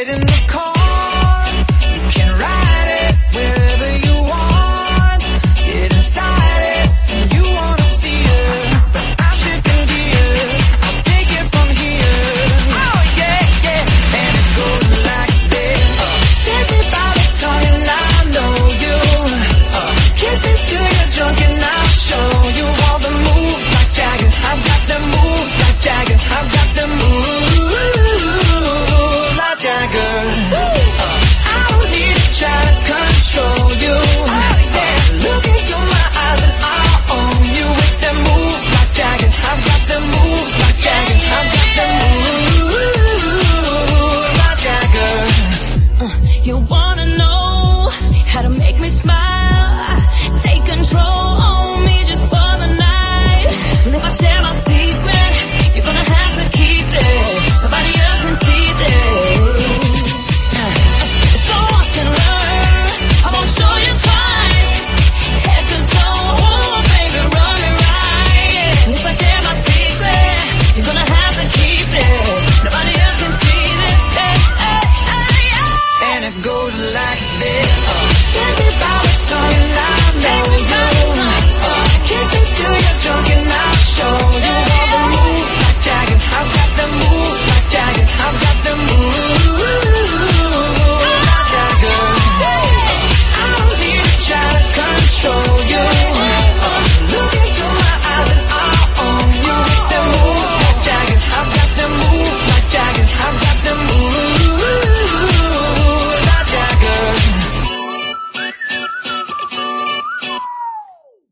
in the car, you can ride it wherever you want. Get inside it, and you wanna steer, but I'm shifting gears. I'll take it from here. Oh yeah, yeah, and it goes like this. Take me by the tongue and I know you. Kiss me till you're drunk and I'll show you all the moves like Jagger. I've got the moves like Jagger. I've got the moves like Jagger. I don't need to try to control you. Yeah, look into my eyes and I'll own you with the moves like Jagger. I've got the moves like Jagger. I've got the moves like Jagger. You wanna know how to make me smile? Take control on me just for the night. And if I share my secret, you're gonna have to keep it. Nobody else can see this. So watch and learn. I won't show you twice. Head to toe, oh baby, run it right. And if I share my secret, you're gonna have to keep it. Nobody else can see this. And it goes like this. Take me by the tongue.